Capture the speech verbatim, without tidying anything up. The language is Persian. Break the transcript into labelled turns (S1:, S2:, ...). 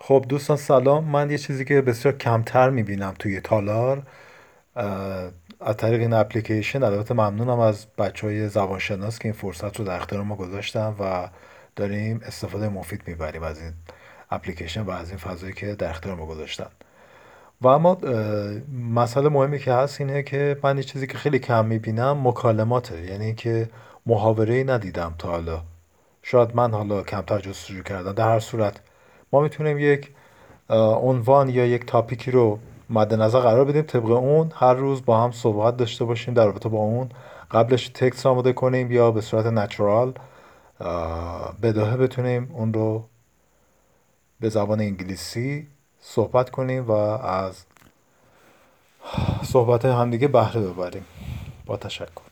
S1: خب دوستان سلام. من یه چیزی که بسیار کمتر میبینم توی تالار اه، از طریق این اپلیکیشن، البته ممنونم از بچه های زبانشناس که این فرصت رو در اختیار ما گذاشتن و داریم استفاده مفید میبریم از این اپلیکیشن و از این فضایی که در اختیار ما گذاشتن. و اما اه، مسئله مهمی که هست اینه که من یه چیزی که خیلی کم میبینم مکالماته، یعنی که محاوره‌ای ندیدم تا حالا. شاید من حالا کمتر جستجو کردم. در هر صورت ما میتونیم یک اه، عنوان یا یک تاپیکی رو مد نظر قرار بدیم، طبق اون هر روز با هم صحبت داشته باشیم در رابطه با اون. قبلش تکست آماده کنیم یا به صورت نچرال بداهه بتونیم اون رو به زبان انگلیسی صحبت کنیم و از صحبت همدیگه بهره ببریم. با تشکر.